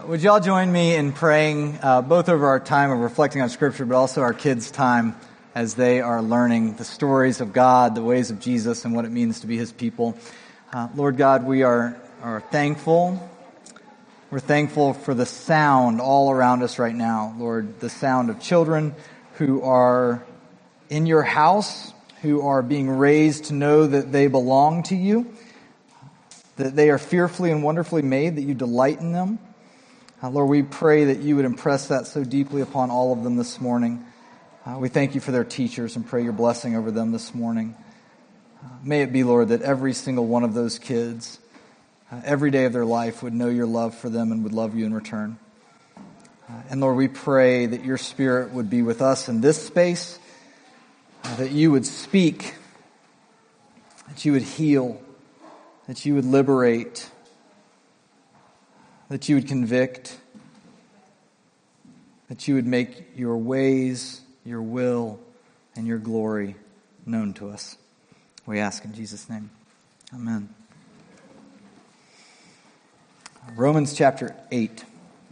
Would y'all join me in praying both over our time of reflecting on Scripture, but also our kids' time as they are learning the stories of God, the ways of Jesus, and what it means to be His people. Lord God, we are thankful. We're thankful for the sound all around us right now, Lord, the sound of children who are in your house, who are being raised to know that they belong to you, that they are fearfully and wonderfully made, that you delight in them. Lord, we pray that you would impress that so deeply upon all of them this morning. We thank you for their teachers and pray your blessing over them this morning. May it be, Lord, that every single one of those kids, every day of their life, would know your love for them and would love you in return. And Lord, we pray that your Spirit would be with us in this space, that you would speak, that you would heal, that you would liberate, that you would convict, that you would make your ways, your will, and your glory known to us. We ask in Jesus' name. Amen. Romans chapter 8.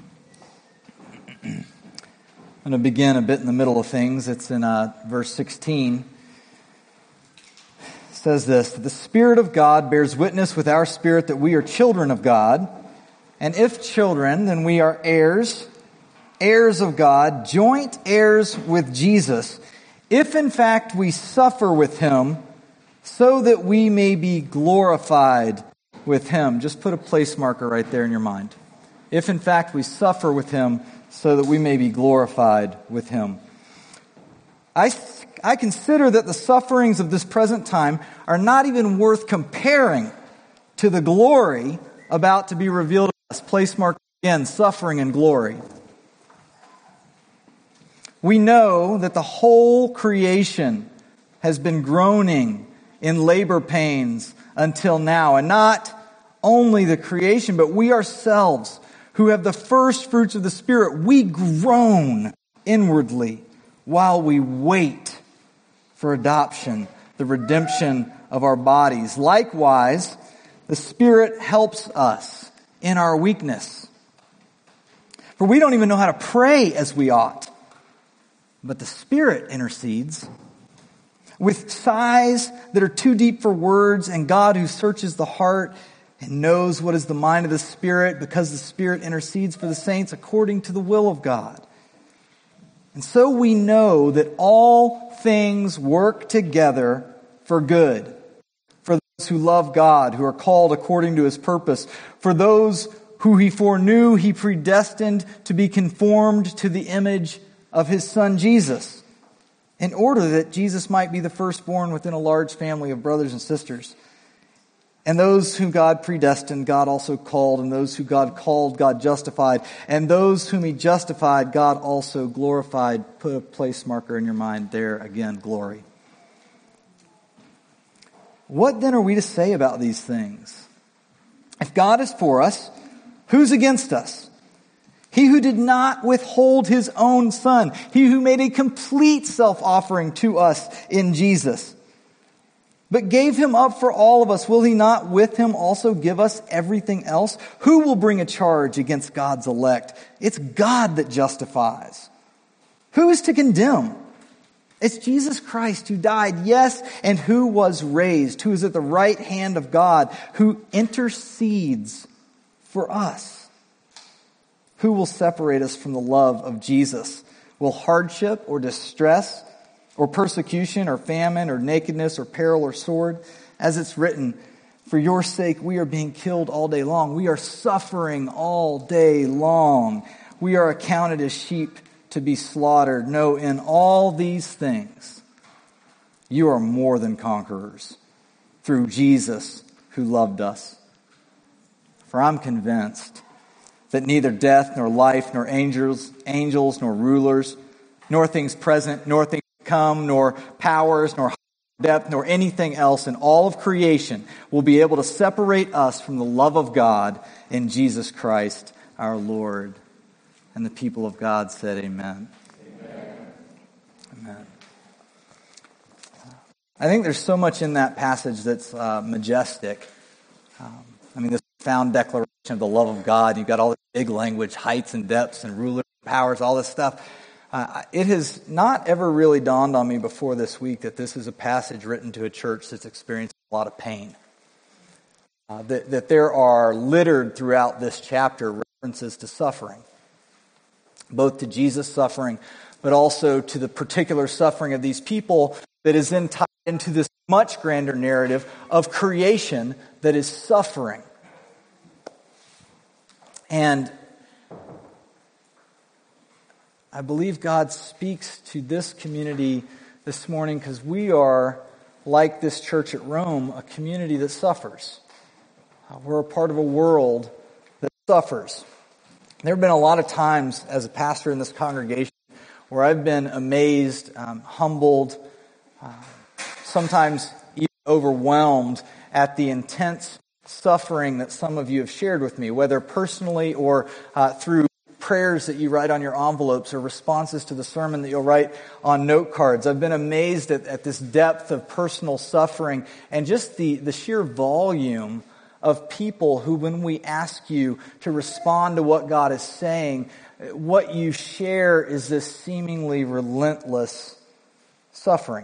I'm going to begin a bit in the middle of things. It's in verse 16. It says this: "The Spirit of God bears witness with our spirit that we are children of God. And if children, then we are heirs, heirs of God, joint heirs with Jesus, if in fact we suffer with Him, so that we may be glorified with Him." Just put a place marker right there in your mind. If in fact we suffer with Him, so that we may be glorified with Him. I consider that the sufferings of this present time are not even worth comparing to the glory about to be revealed. Place mark again, suffering and glory. We know that the whole creation has been groaning in labor pains until now. And not only the creation, but we ourselves, who have the first fruits of the Spirit, we groan inwardly while we wait for adoption, the redemption of our bodies. Likewise, the Spirit helps us in our weakness. For we don't even know how to pray as we ought. But the Spirit intercedes with sighs that are too deep for words, and God, who searches the heart and knows what is the mind of the Spirit, because the Spirit intercedes for the saints according to the will of God. And so we know that all things work together for good, who love God, who are called according to His purpose. For those who He foreknew, He predestined to be conformed to the image of His Son Jesus, in order that Jesus might be the firstborn within a large family of brothers and sisters. And those whom God predestined, God also called. And those who God called, God justified. And those whom He justified, God also glorified. Put a place marker in your mind there again, glory. What then are we to say about these things? If God is for us, who's against us? He who did not withhold His own Son, He who made a complete self-offering to us in Jesus, but gave Him up for all of us, will He not with Him also give us everything else? Who will bring a charge against God's elect? It's God that justifies. Who is to condemn? It's Jesus Christ who died, yes, and who was raised, who is at the right hand of God, who intercedes for us. Who will separate us from the love of Jesus? Will hardship or distress or persecution or famine or nakedness or peril or sword? As it's written, for your sake we are being killed all day long. We are suffering all day long. We are accounted as sheep to be slaughtered. No, in all these things, you are more than conquerors through Jesus who loved us. For I'm convinced that neither death, nor life, nor angels, nor rulers, nor things present, nor things to come, nor powers, nor depth, nor anything else in all of creation will be able to separate us from the love of God in Jesus Christ our Lord. And the people of God said, amen. Amen. Amen. I think there's so much in that passage that's majestic. This found declaration of the love of God. You've got all this big language, heights and depths and rulers, powers, all this stuff. It has not ever really dawned on me before this week that this is a passage written to a church that's experiencing a lot of pain. That there are littered throughout this chapter references to suffering, both to Jesus' suffering, but also to the particular suffering of these people that is then tied into this much grander narrative of creation that is suffering. And I believe God speaks to this community this morning because we are, like this church at Rome, a community that suffers. We're a part of a world that suffers. There have been a lot of times as a pastor in this congregation where I've been amazed, humbled, sometimes even overwhelmed at the intense suffering that some of you have shared with me, whether personally or through prayers that you write on your envelopes or responses to the sermon that you'll write on note cards. I've been amazed at this depth of personal suffering and just the sheer volume of people who, when we ask you to respond to what God is saying, what you share is this seemingly relentless suffering.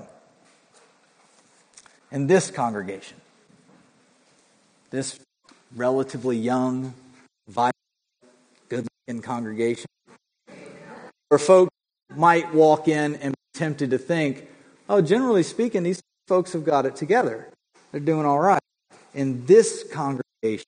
In this congregation, this relatively young, vibrant, good-looking congregation, where folks might walk in and be tempted to think, oh, generally speaking, these folks have got it together. They're doing all right. In this congregation,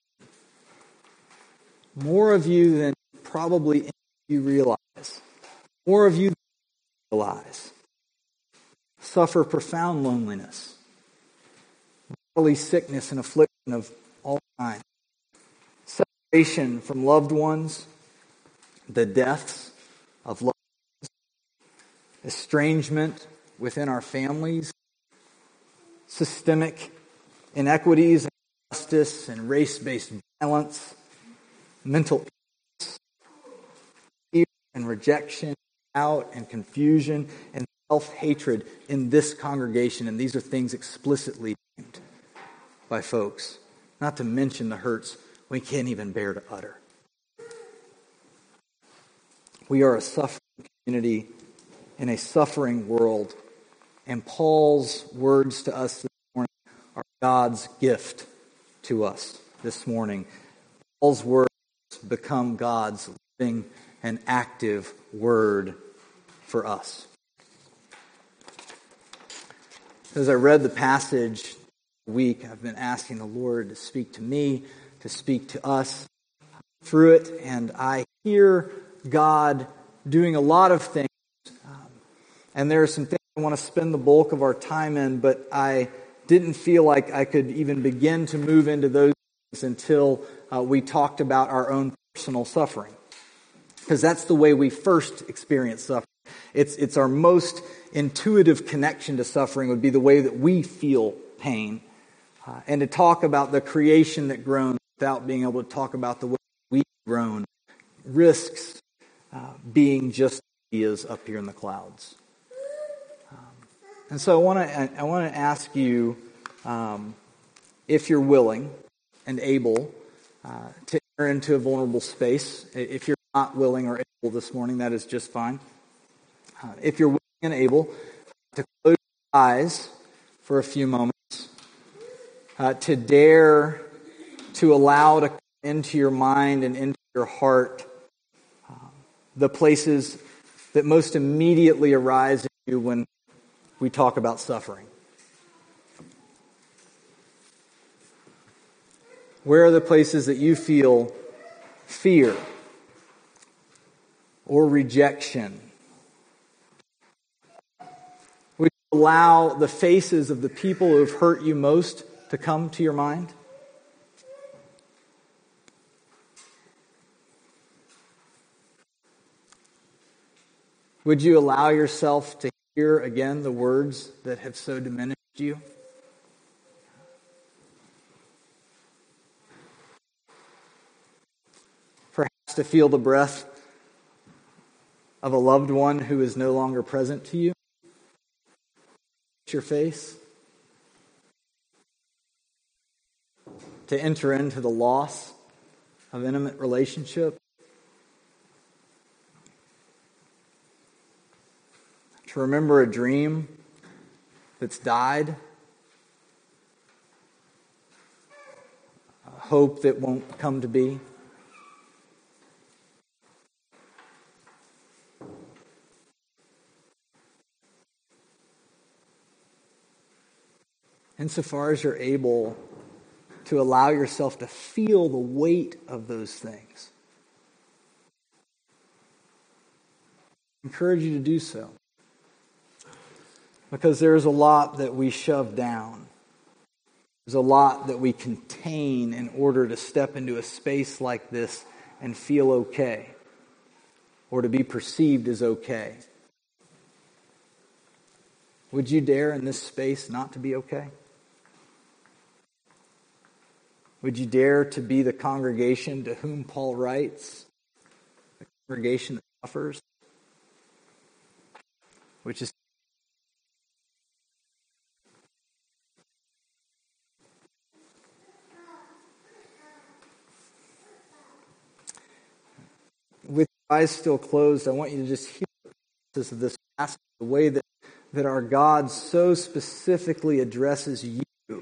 more of you than probably you realize, more of you than you realize, suffer profound loneliness, bodily sickness and affliction of all kinds, separation from loved ones, the deaths of loved ones, estrangement within our families, systemic inequities and injustice and race-based violence, mental illness, fear and rejection, doubt and confusion, and self-hatred in this congregation. And these are things explicitly named by folks, not to mention the hurts we can't even bear to utter. We are a suffering community in a suffering world, and Paul's words to us this morning are God's gift to us this morning. Paul's words become God's living and active word for us. As I read the passage this week, I've been asking the Lord to speak to me, to speak to us through it, and I hear God doing a lot of things. And there are some things I want to spend the bulk of our time in, but I didn't feel like I could even begin to move into those things until we talked about our own personal suffering. Because that's the way we first experience suffering. It's our most intuitive connection to suffering would be the way that we feel pain. And to talk about the creation that groans without being able to talk about the way we groan risks being just ideas up here in the clouds. And so I want to ask you, if you're willing and able to enter into a vulnerable space. If you're not willing or able this morning, that is just fine. If you're willing and able to close your eyes for a few moments, to dare to allow to come into your mind and into your heart the places that most immediately arise in you when we talk about suffering. Where are the places that you feel fear or rejection? Would you allow the faces of the people who have hurt you most to come to your mind? Would you allow yourself to hear again the words that have so diminished you? Perhaps to feel the breath of a loved one who is no longer present to you? Your face? To enter into the loss of intimate relationship. To remember a dream that's died. A hope that won't come to be. Insofar as you're able to allow yourself to feel the weight of those things, I encourage you to do so. Because there is a lot that we shove down. There's a lot that we contain in order to step into a space like this and feel okay, or to be perceived as okay. Would you dare in this space not to be okay? Would you dare to be the congregation to whom Paul writes, the congregation that suffers, which is with your eyes still closed, I want you to just hear this passage, the way that our God so specifically addresses you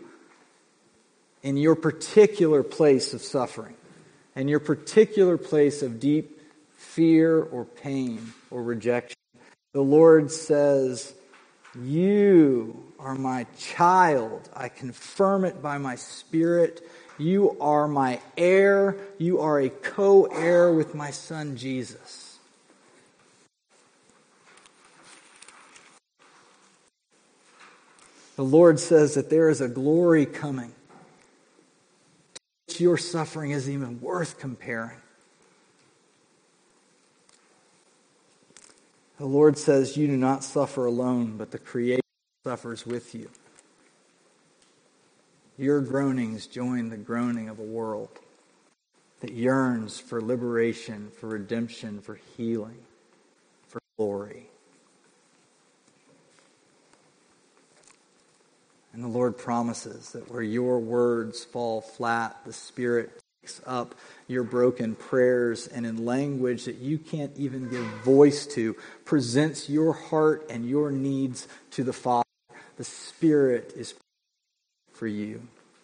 in your particular place of suffering, in your particular place of deep fear or pain or rejection. The Lord says, "You are my child. I confirm it by my Spirit. You are my heir. You are a co-heir with my Son Jesus." The Lord says that there is a glory coming. Your suffering isn't even worth comparing. The Lord says you do not suffer alone, but the Creator suffers with you. Your groanings join the groaning of a world that yearns for liberation, for redemption, for healing, for glory. And the Lord promises that where your words fall flat, the Spirit takes up your broken prayers and in language that you can't even give voice to, presents your heart and your needs to the Father. The Spirit is for you.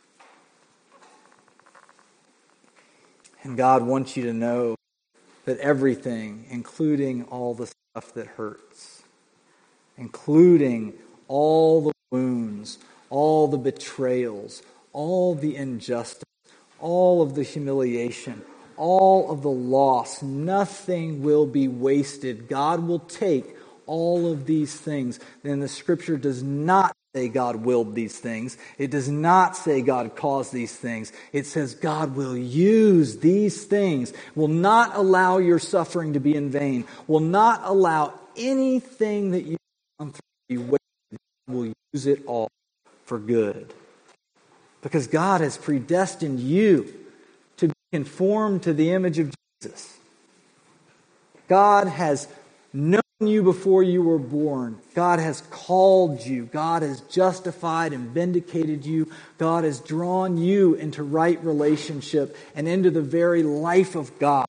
And God wants you to know that everything, including all the stuff that hurts, including all the wounds, all the betrayals, all the injustice, all of the humiliation, all of the loss, nothing will be wasted. God will take all of these things. Then the Scripture does not say God willed these things. It does not say God caused these things. It says God will use these things, will not allow your suffering to be in vain, will not allow anything that you've gone through to be wasted. Will use it all for good. Because God has predestined you to be conformed to the image of Jesus. God has known you before you were born. God has called you. God has justified and vindicated you. God has drawn you into right relationship and into the very life of God.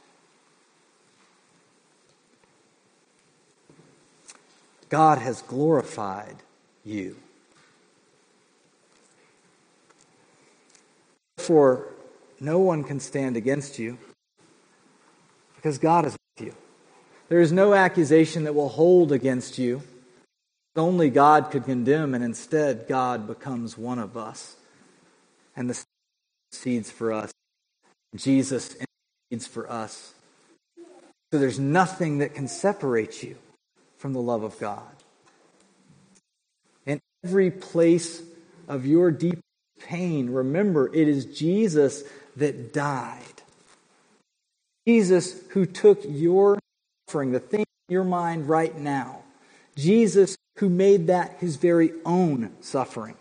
God has glorified you. Therefore, no one can stand against you because God is with you. There is no accusation that will hold against you. Only God could condemn, and instead God becomes one of us. And the intercedes for us. Jesus intercedes for us. So there's nothing that can separate you from the love of God. In every place of your deep pain, remember, it is Jesus that died. Jesus who took your suffering, the thing in your mind right now. Jesus who made that his very own suffering.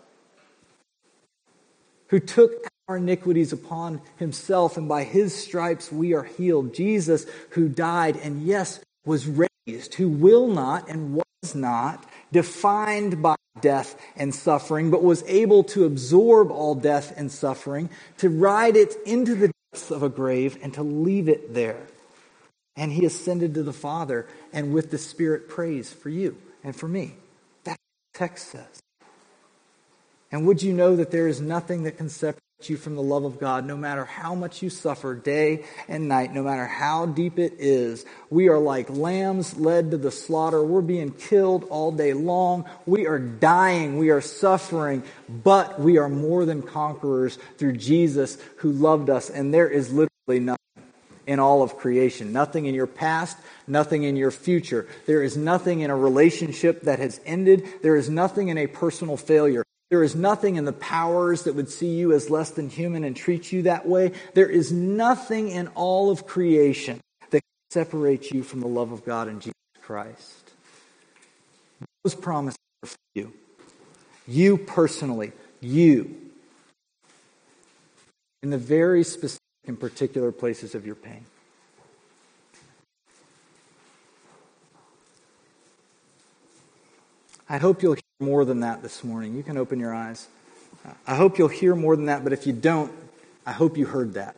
Who took our iniquities upon himself, and by his stripes we are healed. Jesus who died and yes, was raised, who will not and was not defined by death and suffering, but was able to absorb all death and suffering, to ride it into the of a grave and to leave it there. And he ascended to the Father, and with the Spirit prays for you and for me. That's what the text says. And would you know that there is nothing that can separate you from the love of God, no matter how much you suffer day and night, no matter how deep it is. We are like lambs led to the slaughter. We're being killed all day long. We are dying. We are suffering. But we are more than conquerors through Jesus who loved us. And there is literally nothing in all of creation. Nothing in your past, nothing in your future. There is nothing in a relationship that has ended. There is nothing in a personal failure. There is nothing in the powers that would see you as less than human and treat you that way. There is nothing in all of creation that separates you from the love of God in Jesus Christ. Those promises are for you. You personally. You. In the very specific and particular places of your pain. I hope you'll hear more than that this morning. You can open your eyes. I hope you'll hear more than that, but if you don't, I hope you heard that.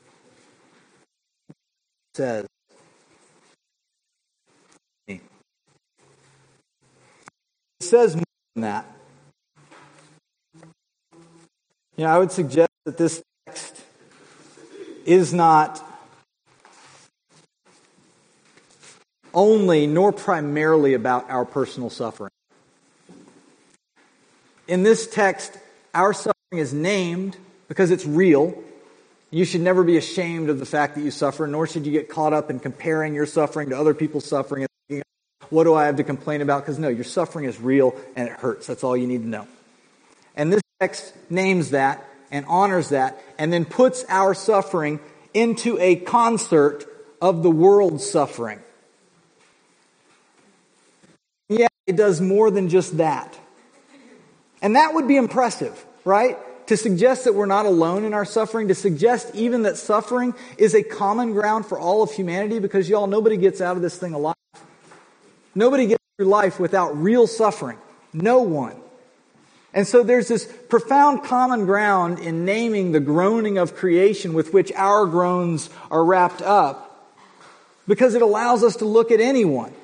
It says, it says more than that. You know, I would suggest that this text is not only nor primarily about our personal suffering. In this text, our suffering is named because it's real. You should never be ashamed of the fact that you suffer, nor should you get caught up in comparing your suffering to other people's suffering and thinking, what do I have to complain about? Because no, your suffering is real and it hurts. That's all you need to know. And this text names that and honors that and then puts our suffering into a concert of the world's suffering. Yeah, it does more than just that. And that would be impressive, right? To suggest that we're not alone in our suffering, to suggest even that suffering is a common ground for all of humanity, because y'all, nobody gets out of this thing alive. Nobody gets through life without real suffering. No one. And so there's this profound common ground in naming the groaning of creation with which our groans are wrapped up, because it allows us to look at anyone,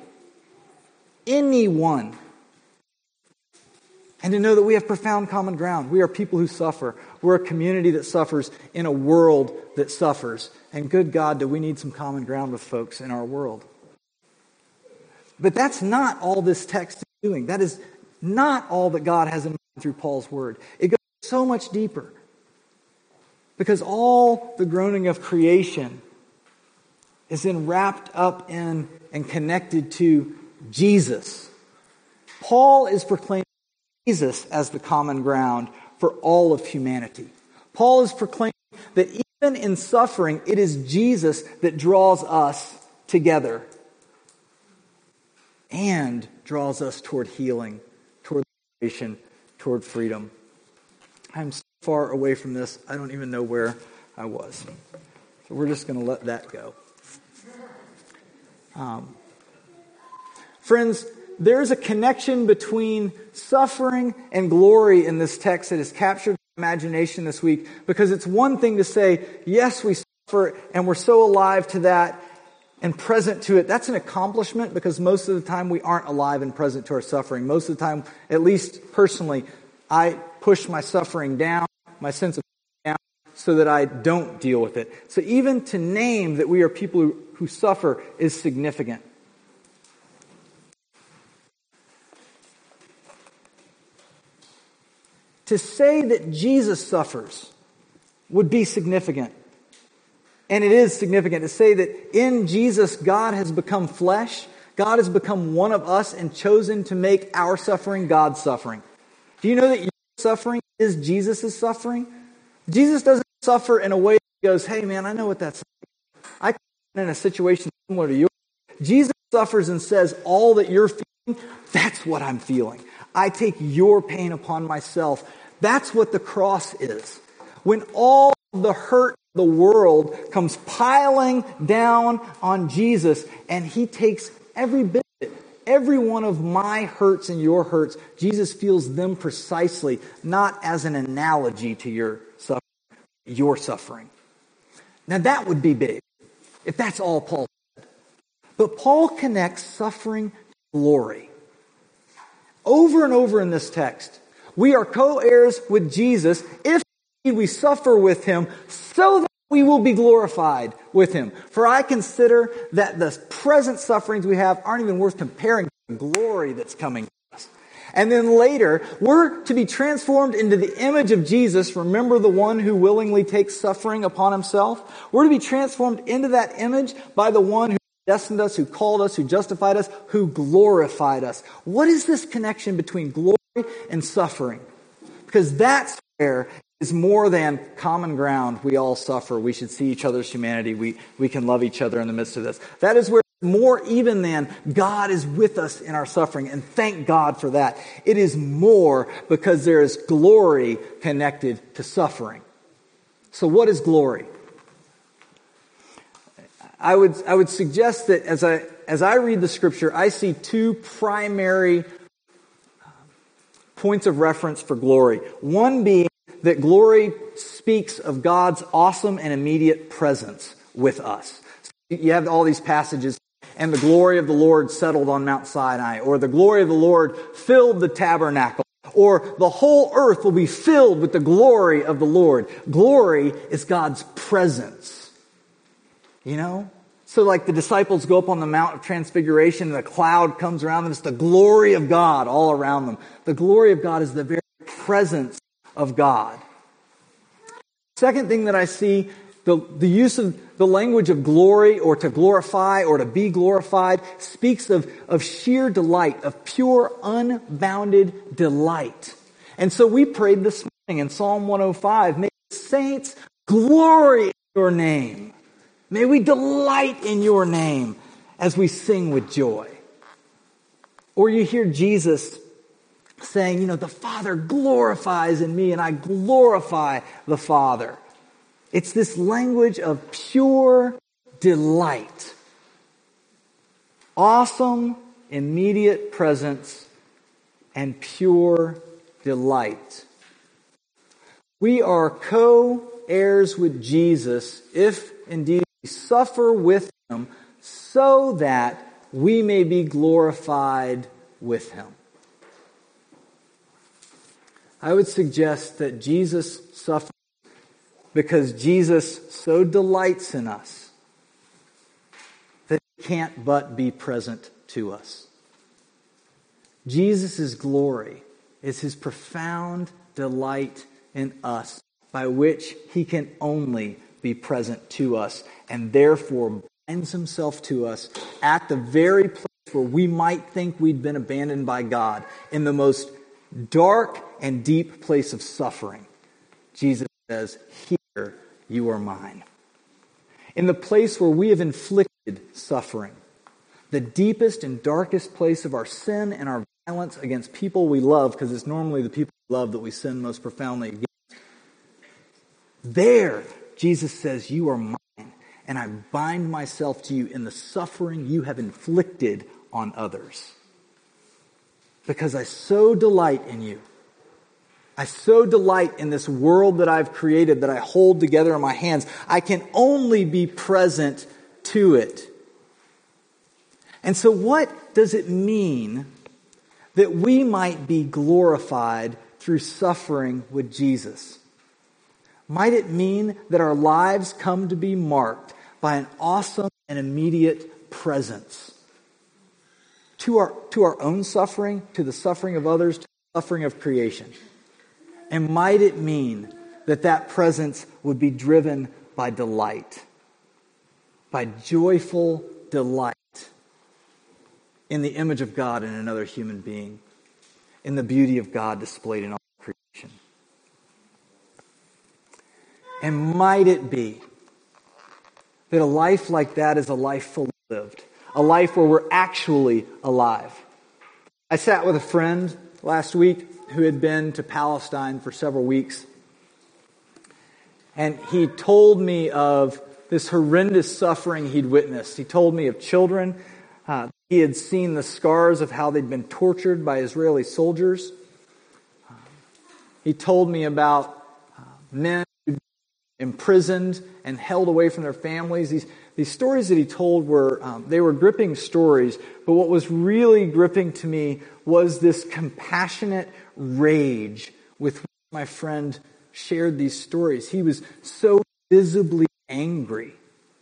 and to know that we have profound common ground. We are people who suffer. We're a community that suffers in a world that suffers. And good God, do we need some common ground with folks in our world. But that's not all this text is doing. That is not all that God has in mind through Paul's word. It goes so much deeper. Because all the groaning of creation is then wrapped up in and connected to Jesus. Paul is proclaiming Jesus as the common ground for all of humanity. Paul is proclaiming that even in suffering, it is Jesus that draws us together and draws us toward healing, toward liberation, toward freedom. I'm so far away from this, I don't even know where I was. So we're just going to let that go. Friends, there's a connection between suffering and glory in this text that has captured my imagination this week, because it's one thing to say, yes, we suffer and we're so alive to that and present to it. That's an accomplishment, because most of the time we aren't alive and present to our suffering. Most of the time, at least personally, I push my suffering down, my sense of down, so that I don't deal with it. So even to name that we are people who suffer is significant. To say that Jesus suffers would be significant. And it is significant to say that in Jesus, God has become flesh. God has become one of us and chosen to make our suffering God's suffering. Do you know that your suffering is Jesus' suffering? Jesus doesn't suffer in a way that goes, hey man, I know what that's like. I come in a situation similar to yours. Jesus suffers and says, all that you're feeling, that's what I'm feeling. I take your pain upon myself. That's what the cross is. When all the hurt of the world comes piling down on Jesus, and he takes every bit of it, every one of my hurts and your hurts, Jesus feels them precisely, not as an analogy to your suffering. Now that would be big, if that's all Paul said. But Paul connects suffering to glory. Over and over in this text, we are co-heirs with Jesus if we suffer with him so that we will be glorified with him. For I consider that the present sufferings we have aren't even worth comparing to the glory that's coming to us. And then later, we're to be transformed into the image of Jesus. Remember the one who willingly takes suffering upon himself? We're to be transformed into that image by the one who destined us, who called us, who justified us, who glorified us. What is this connection between glory and suffering? Because that's where is more than common ground. We all suffer. We should see each other's humanity. We can love each other in the midst of this. That is where more even than God is with us in our suffering. And thank God for that. It is more because there is glory connected to suffering. So what is glory? I would suggest that as I read the scripture, I see two primary points of reference for glory. One being that glory speaks of God's awesome and immediate presence with us. So you have all these passages, and the glory of the Lord settled on Mount Sinai, or the glory of the Lord filled the tabernacle, or the whole earth will be filled with the glory of the Lord. Glory is God's presence. You know? So like the disciples go up on the Mount of Transfiguration and the cloud comes around them. It's the glory of God all around them. The glory of God is the very presence of God. Second thing that I see, the use of the language of glory or to glorify or to be glorified speaks of sheer delight, of pure unbounded delight. And so we prayed this morning in Psalm 105, may the saints glory in your name. May we delight in your name as we sing with joy. Or you hear Jesus saying, the Father glorifies in me and I glorify the Father. It's this language of pure delight. Awesome, immediate presence and pure delight. We are co-heirs with Jesus if indeed we suffer with him so that we may be glorified with him. I would suggest that Jesus suffered because Jesus so delights in us that he can't but be present to us. Jesus' glory is his profound delight in us, by which he can only be present to us, and therefore binds himself to us at the very place where we might think we'd been abandoned by God, in the most dark and deep place of suffering. Jesus says, "Here you are mine." In the place where we have inflicted suffering, the deepest and darkest place of our sin and our violence against people we love, because it's normally the people we love that we sin most profoundly against. There, Jesus says, "You are mine, and I bind myself to you in the suffering you have inflicted on others. Because I so delight in you. I so delight in this world that I've created, that I hold together in my hands. I can only be present to it." And so what does it mean that we might be glorified through suffering with Jesus? Might it mean that our lives come to be marked by an awesome and immediate presence to our own suffering, to the suffering of others, to the suffering of creation? And might it mean that that presence would be driven by delight, by joyful delight in the image of God in another human being, in the beauty of God displayed in all creation? And might it be that a life like that is a life fully lived, a life where we're actually alive? I sat with a friend last week who had been to Palestine for several weeks, and he told me of this horrendous suffering he'd witnessed. He told me of children. He had seen the scars of how they'd been tortured by Israeli soldiers. He told me about men imprisoned and held away from their families. These stories that he told were, they were gripping stories, but what was really gripping to me was this compassionate rage with which my friend shared these stories. He was so visibly angry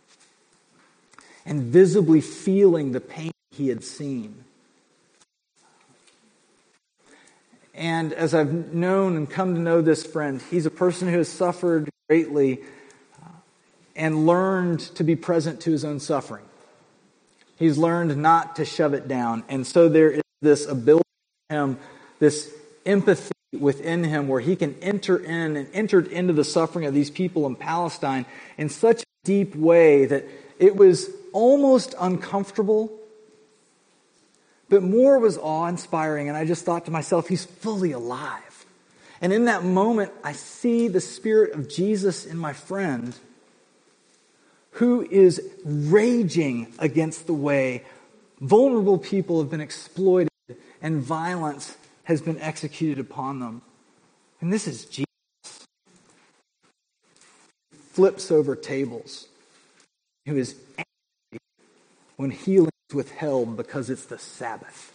and visibly feeling the pain he had seen. And as I've known and come to know this friend, he's a person who has suffered greatly and learned to be present to his own suffering. He's learned not to shove it down. And so there is this ability in him, this empathy within him where he can enter in and entered into the suffering of these people in Palestine in such a deep way that it was almost uncomfortable, but more was awe-inspiring. And I just thought to myself, he's fully alive. And in that moment, I see the Spirit of Jesus in my friend who is raging against the way vulnerable people have been exploited and violence has been executed upon them. And this is Jesus. Flips over tables. Who is angry when healing is withheld because it's the Sabbath.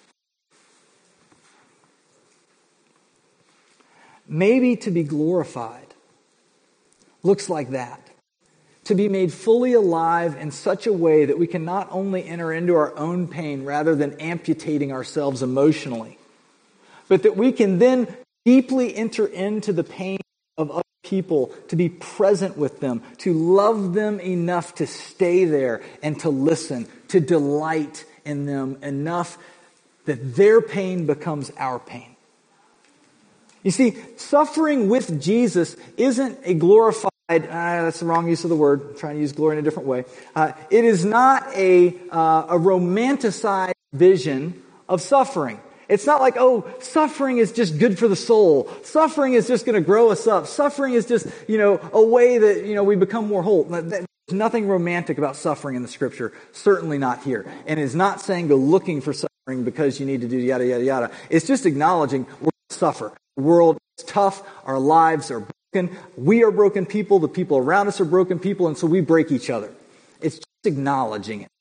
Maybe to be glorified looks like that. To be made fully alive in such a way that we can not only enter into our own pain rather than amputating ourselves emotionally, but that we can then deeply enter into the pain of other people, to be present with them, to love them enough to stay there and to listen, to delight in them enough that their pain becomes our pain. You see, suffering with Jesus isn't a glorified, that's the wrong use of the word, I'm trying to use glory in a different way. It is not a romanticized vision of suffering. It's not like, oh, suffering is just good for the soul. Suffering is just going to grow us up. Suffering is just, a way that, we become more whole. There's nothing romantic about suffering in the Scripture. Certainly not here. And it's not saying go looking for suffering because you need to do yada, yada, yada. It's just acknowledging we're going to suffer. The world is tough. Our lives are broken. We are broken people. The people around us are broken people. And so we break each other. It's just acknowledging it.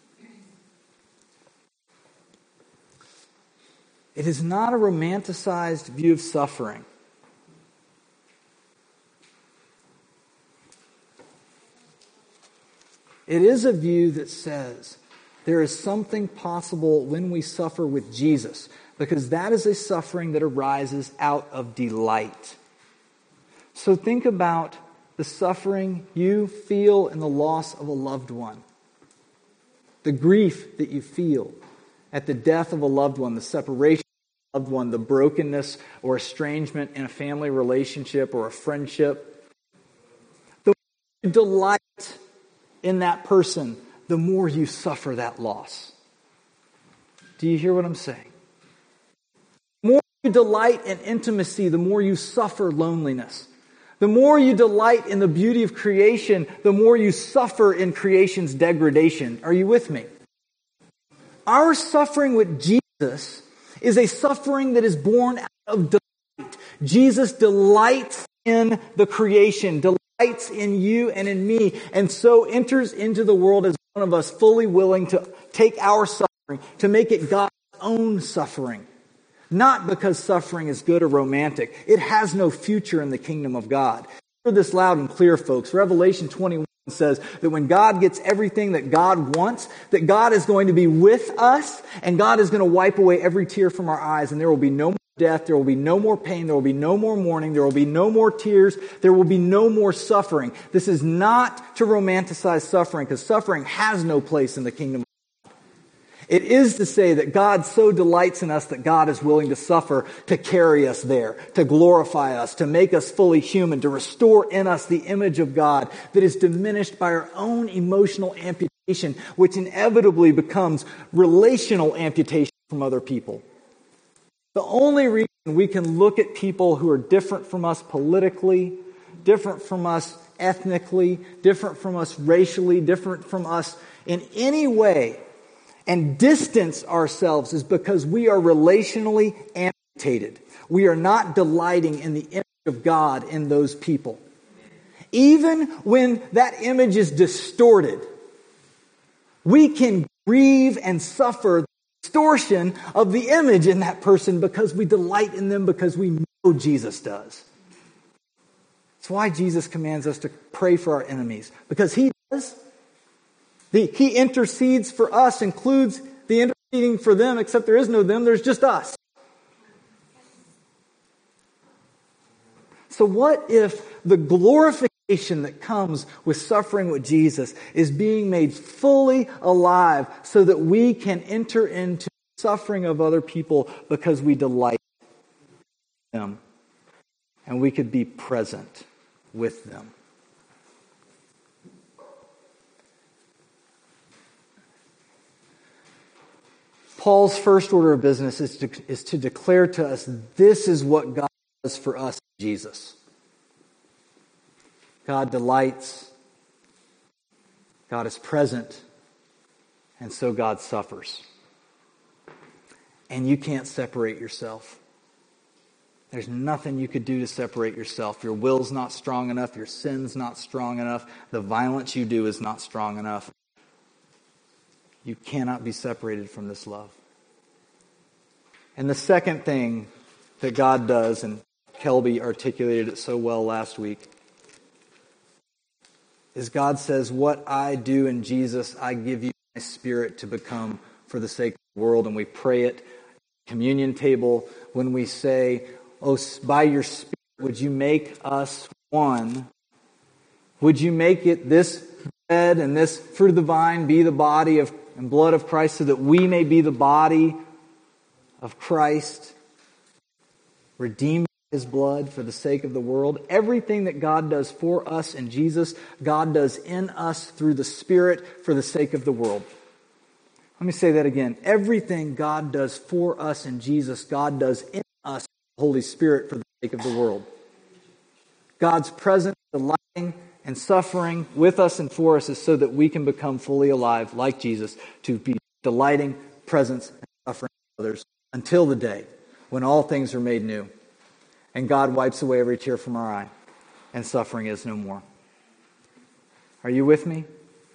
It is not a romanticized view of suffering. It is a view that says there is something possible when we suffer with Jesus, because that is a suffering that arises out of delight. So think about the suffering you feel in the loss of a loved one, the grief that you feel at the death of a loved one, the separation of a loved one, the brokenness or estrangement in a family relationship or a friendship. The more you delight in that person, the more you suffer that loss. Do you hear what I'm saying? The more you delight in intimacy, the more you suffer loneliness. The more you delight in the beauty of creation, the more you suffer in creation's degradation. Are you with me? Our suffering with Jesus is a suffering that is born out of delight. Jesus delights in the creation, delights in you and in me, and so enters into the world as one of us, fully willing to take our suffering, to make it God's own suffering. Not because suffering is good or romantic. It has no future in the kingdom of God. Hear this loud and clear, folks. Revelation 21 says that when God gets everything that God wants, that God is going to be with us, and God is going to wipe away every tear from our eyes, and there will be no more death, there will be no more pain, there will be no more mourning, there will be no more tears, there will be no more suffering. This is not to romanticize suffering, because suffering has no place in the kingdom. It is to say that God so delights in us that God is willing to suffer to carry us there, to glorify us, to make us fully human, to restore in us the image of God that is diminished by our own emotional amputation, which inevitably becomes relational amputation from other people. The only reason we can look at people who are different from us politically, different from us ethnically, different from us racially, different from us in any way, and distance ourselves is because we are relationally amputated. We are not delighting in the image of God in those people. Even when that image is distorted, we can grieve and suffer the distortion of the image in that person because we delight in them, because we know Jesus does. That's why Jesus commands us to pray for our enemies, because He does. He intercedes for us, includes the interceding for them, except there is no them, there's just us. So what if the glorification that comes with suffering with Jesus is being made fully alive so that we can enter into the suffering of other people because we delight in them and we could be present with them? Paul's first order of business is to declare to us, this is what God does for us in Jesus. God delights, God is present, and so God suffers. And you can't separate yourself. There's nothing you could do to separate yourself. Your will's not strong enough, your sin's not strong enough, the violence you do is not strong enough. You cannot be separated from this love. And the second thing that God does, and Kelby articulated it so well last week, is God says, what I do in Jesus, I give you my Spirit to become for the sake of the world. And we pray it at the communion table when we say, oh, by your Spirit, would you make us one? Would you make it this bread and this fruit of the vine be the body and blood of Christ, so that we may be the body of Christ, redeemed by His blood for the sake of the world? Everything that God does for us in Jesus, God does in us through the Spirit for the sake of the world. Let me say that again. Everything God does for us in Jesus, God does in us, the Holy Spirit, for the sake of the world. God's presence, delighting, and suffering with us and for us is so that we can become fully alive, like Jesus, to be delighting, presence, and suffering with others until the day when all things are made new and God wipes away every tear from our eye and suffering is no more. Are you with me?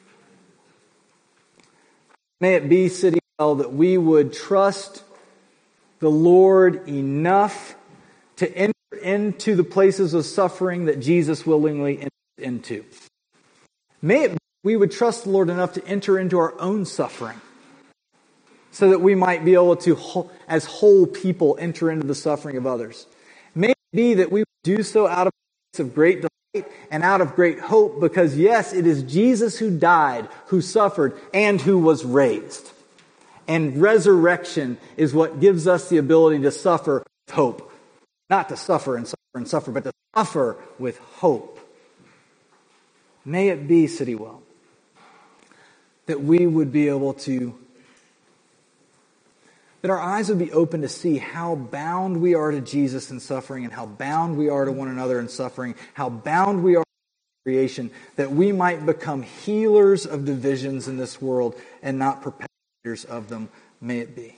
May it be, City Well, that we would trust the Lord enough to enter into the places of suffering that Jesus willingly entered into. May it be we would trust the Lord enough to enter into our own suffering so that we might be able to, as whole people, enter into the suffering of others. May it be that we would do so out of a place of great delight and out of great hope, because yes, it is Jesus who died, who suffered, and who was raised. And resurrection is what gives us the ability to suffer with hope. Not to suffer and suffer, but to suffer with hope. May it be, City Well, that we would be able to, that our eyes would be open to see how bound we are to Jesus in suffering, and how bound we are to one another in suffering, how bound we are to creation, that we might become healers of divisions in this world and not perpetrators of them. May it be.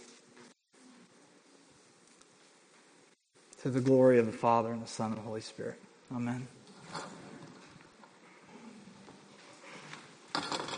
To the glory of the Father, and the Son, and the Holy Spirit. Amen.